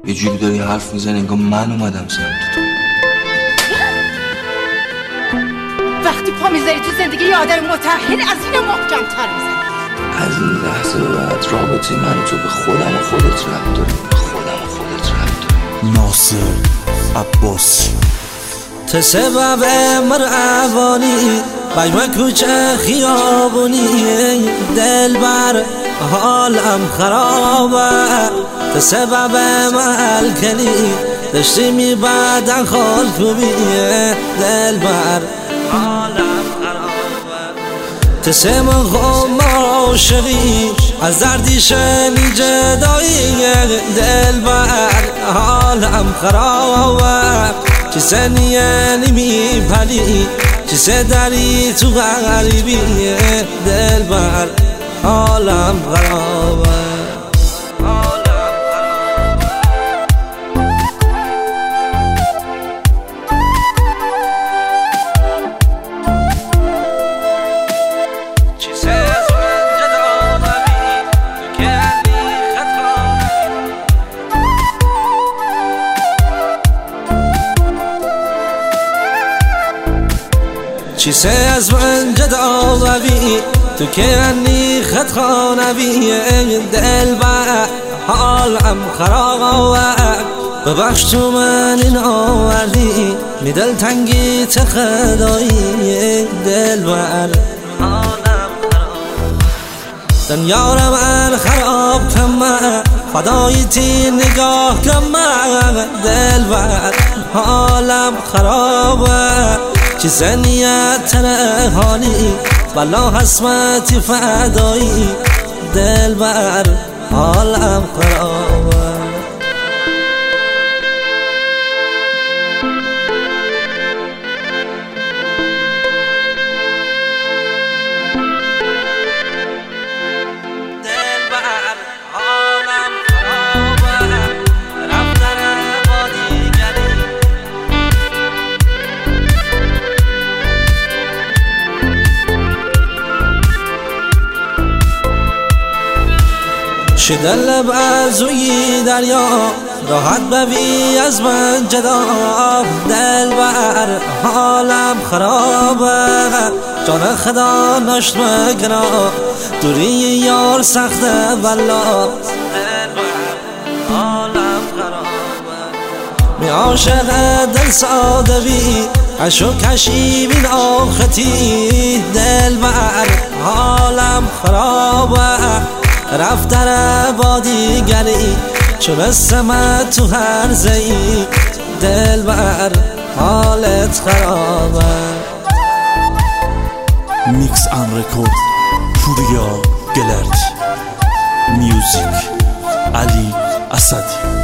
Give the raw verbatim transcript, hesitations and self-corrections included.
یه جوری داری حرف میزنی انگار من اومدم سمت تو. وقتی پا میذاری تو زندگی یه آدم متأهل از این محکم تر میزنی. از این لحظه به بعد رابطه من و تو به خودم و خودت ربط داره. به خودم و خودت ربط داره. ناصر عباسی تو سبب مروانی بجمع کوچه خیابونی دل بر حالم خرابه. تو سبب ملکنی داشتی می بعدن خال خوبی دل بر حالم خرابه. تو سم غم عاشقی از دردی شنی جدایی دل بر حالم خرابه. چی سنیه نمی پلی چی سدری تو غریبی دل بر حالم خرابه. چی سه از من جدا روی تو که انی خط خانوی دل بر حالم خرابه. ببخش تو من این آوردی می دل تنگی تخدایی دل بر حالم خرابه. دنیا را من خراب کم فدای تی نگاه کم دل بر حالم خرابه. چی زنیت تره حالی بلا حسمتی فدایی دل بر حالم خرابه. شده لب از روی دریا راحت ببی از من جدا دل بر حالم خرابه. جان خدا نشت مگنا دوری یار سخته بلا دل بر حالم خرابه. می عاشق دل ساده بی عشق کشی بین آختی دل بر حالم خرابه. رفتن با دیگری چون اسمت تو هر زی دل بر حالت خرابه. میکس ان رکورد پوریا گلرد میوزیک علی اسدی.